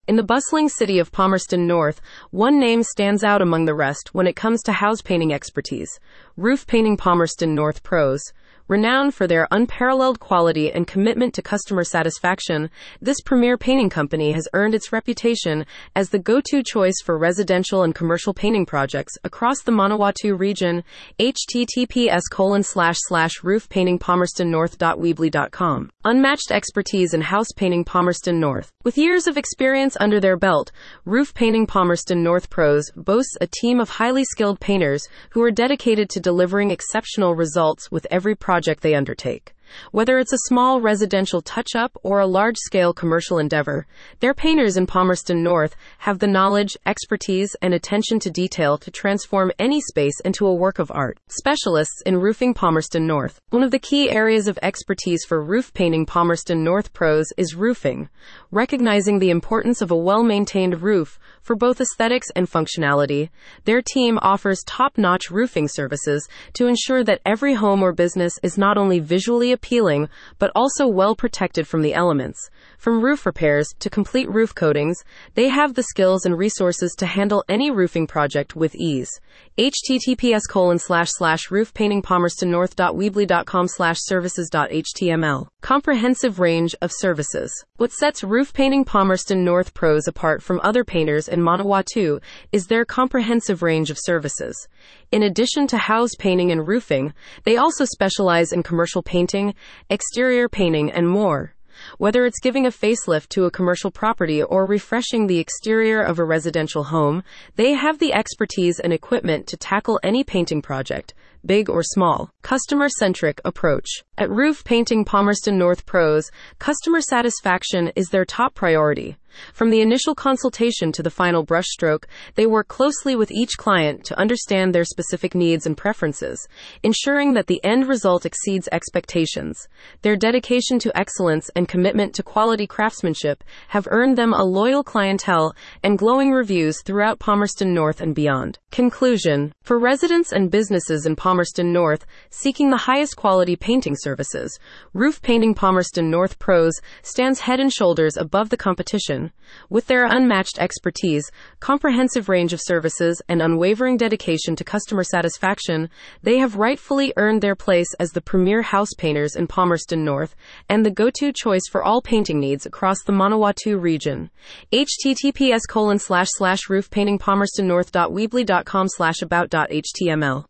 In the bustling city of Palmerston North, one name stands out among the rest when it comes to house painting expertise: Roof Painting Palmerston North Pros. Renowned for their unparalleled quality and commitment to customer satisfaction, this premier painting company has earned its reputation as the go-to choice for residential and commercial painting projects across the Manawatu region. https://roofpaintingpalmerstonnorth.weebly.com. Unmatched expertise in house painting Palmerston North. With years of experience under their belt, Roof Painting Palmerston North Pros boasts a team of highly skilled painters who are dedicated to delivering exceptional results with every project they undertake. Whether it's a small residential touch-up or a large-scale commercial endeavor, their painters in Palmerston North have the knowledge, expertise, and attention to detail to transform any space into a work of art. Specialists in roofing Palmerston North. One of the key areas of expertise for Roof Painting Palmerston North Pros is roofing. Recognizing the importance of a well-maintained roof for both aesthetics and functionality, their team offers top-notch roofing services to ensure that every home or business is not only visually appealing, but also well protected from the elements. From roof repairs to complete roof coatings, they have the skills and resources to handle any roofing project with ease. https://roofpaintingpalmerstonnorth.weebly.com/services.html. Comprehensive range of services. What sets Roof Painting Palmerston North Pros apart from other painters in Manawatu is their comprehensive range of services. In addition to house painting and roofing, they also specialize in commercial painting, exterior painting, and more. Whether it's giving a facelift to a commercial property or refreshing the exterior of a residential home, they have the expertise and equipment to tackle any painting project, big or small. Customer-centric approach. At Roof Painting Palmerston North Pros, customer satisfaction is their top priority. From the initial consultation to the final brushstroke, they work closely with each client to understand their specific needs and preferences, ensuring that the end result exceeds expectations. Their dedication to excellence and commitment to quality craftsmanship have earned them a loyal clientele and glowing reviews throughout Palmerston North and beyond. Conclusion. For residents and businesses in Palmerston North seeking the highest quality painting services, Roof Painting Palmerston North Pros stands head and shoulders above the competition. With their unmatched expertise, comprehensive range of services, and unwavering dedication to customer satisfaction, they have rightfully earned their place as the premier house painters in Palmerston North and the go-to choice for all painting needs across the Manawatu region. https://roofpaintingpalmerstonnorth.weebly.com/about.html